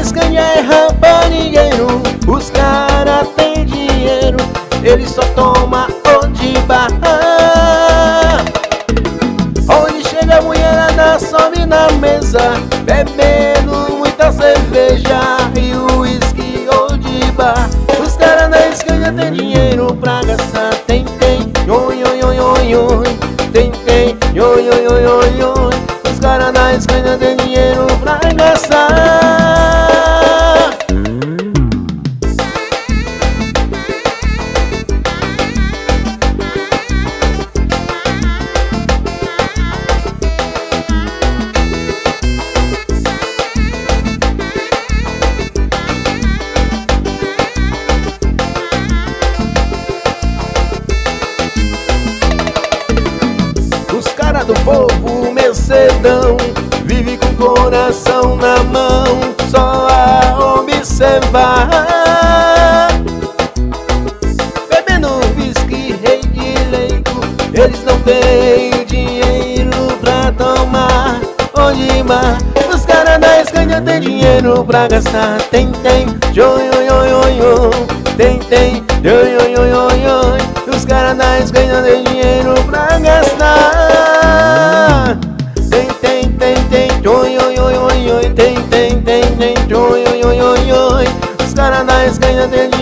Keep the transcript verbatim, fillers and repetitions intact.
Scania é raparigueiro, os caras têm dinheiro, eles só tomam onde barra. Onde chega a mulherada sobe na mesa, bebendo muita cerveja e uísque ou de bar. Os caras da Scania têm dinheiro pra gastar, tem, tem, oi, oi, oi, oi, oi, tem, tem, oi, oi, oi, oi, oi. Os caras da Scania têm dinheiro pra gastar. Os caras do povo Mercedão vive com o coração na mão, só a observar. Bebendo whisky, rei de leito, eles não têm dinheiro pra tomar onde mar. Os caras da Scania têm dinheiro pra gastar, tem, tem, oi, oi, oi, oi, oi, tem, tem, oi, oi, oi, oi, oi. Os caras da Scania têm dinheiro pra gastar. Tem, tem, tem, tem, oi, oi, oi, oi, oi, tem, tem, tem, tem, oi, oi, oi, oi, oi. Os caras da Scania têm